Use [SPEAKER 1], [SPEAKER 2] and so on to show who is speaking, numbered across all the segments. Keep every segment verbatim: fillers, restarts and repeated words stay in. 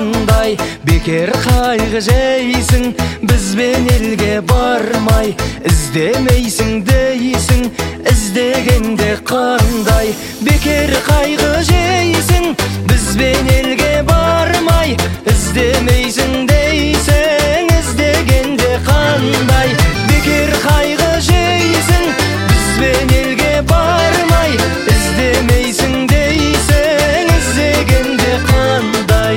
[SPEAKER 1] қандай. Бекер қайғы жейсің, бізбен елге бармай. Іздемейсің дейсің, іздегенде қандай. Бекер қайғы жейсің, бізбен елге бармай. Іздемейсің дейсің, іздегенде қандай. Бекер қайғы жейсің, бізбен елге бармай. Іздемейсің дейсің, іздегенде қандай.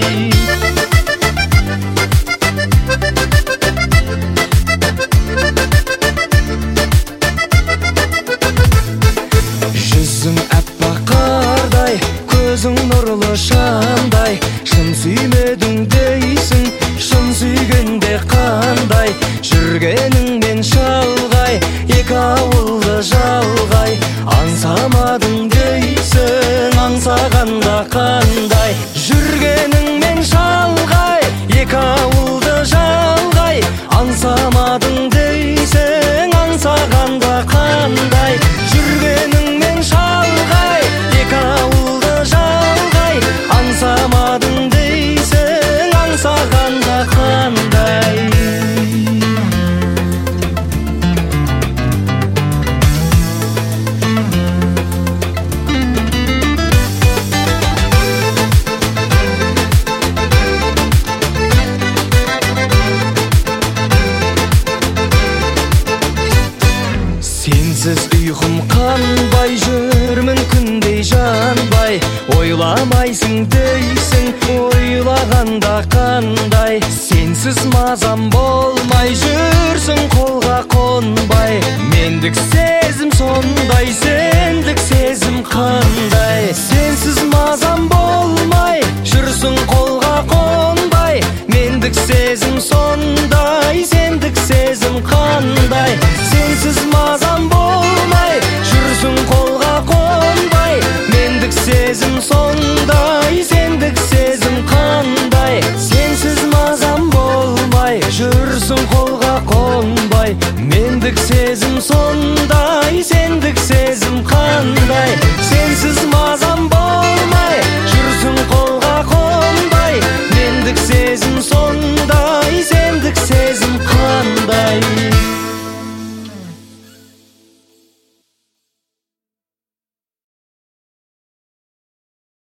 [SPEAKER 1] Жүзің әппақ қардай, көзің нұрлы шамдай. Шын сүймедің дейсің, шын сүйгенде қандай. Жүргеніңмен шалғай, екі ауылды жалғай. Аңсамадың дейсің, аңсағанда қандай. Жүргеніңмен шалғай, екі ауылды жалғай. Аңсамадың дейсің, аңсағанда қандай. Жүргеніңмен шалғай, екі ауылды жалғай. Аңсамадың дейсің, аңсағанда қандай. Сенсіз ұйқым қанбай, жүрмін күндей жанбай. Ойламайсың дейсің, ойлағанда қандай. Сенсіз мазам болмай, жүрсің қолға қонбай. Мендік сезім сондай,